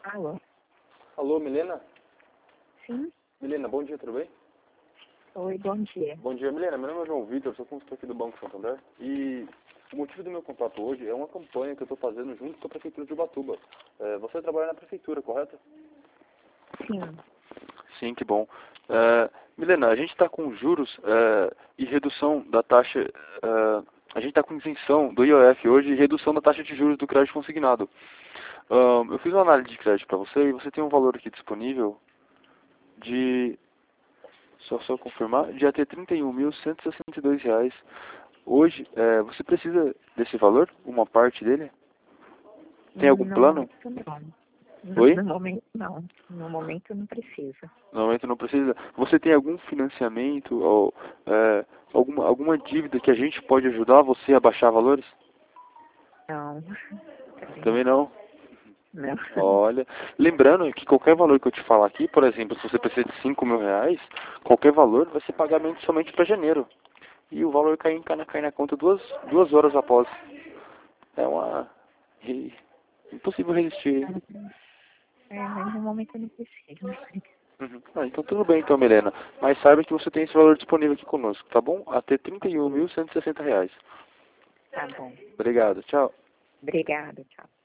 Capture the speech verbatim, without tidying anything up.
Alô? Alô, Milena? Sim? Milena, bom dia, tudo bem? Oi, bom dia. Bom dia, Milena. Meu nome é João Vitor, sou consultor aqui do Banco Santander. E o motivo do meu contato hoje é uma campanha que eu estou fazendo junto com a Prefeitura de Ubatuba. É, você trabalha na Prefeitura, correto? Sim. Sim, que bom. É, Milena, a gente está com juros é, e redução da taxa... É, a gente está com isenção do I O F hoje e redução da taxa de juros do crédito consignado. Ahn, eu fiz uma análise de crédito para você e você tem um valor aqui disponível de... Só só confirmar, de até trinta e um mil cento e sessenta e dois reais. Hoje, é, você precisa desse valor? Uma parte dele? Tem algum No plano? momento, não. Oi? No momento, não. No momento, não precisa. No momento não precisa. Você tem algum financiamento ou é, alguma, alguma dívida que a gente pode ajudar você a baixar valores? Não. Também não. Não. Olha, lembrando que qualquer valor que eu te falar aqui, por exemplo, se você precisa de cinco mil reais, qualquer valor vai ser pagamento somente para janeiro. E o valor cai, cai, na, cai na conta duas, duas horas após. É uma... e- impossível resistir. É, mas no momento não precisa. Uhum. Ah, então tudo bem então, Milena. Mas saiba que você tem esse valor disponível aqui conosco, tá bom? Até trinta e um mil cento e sessenta reais. Tá bom. Obrigado, tchau. Obrigada, tchau.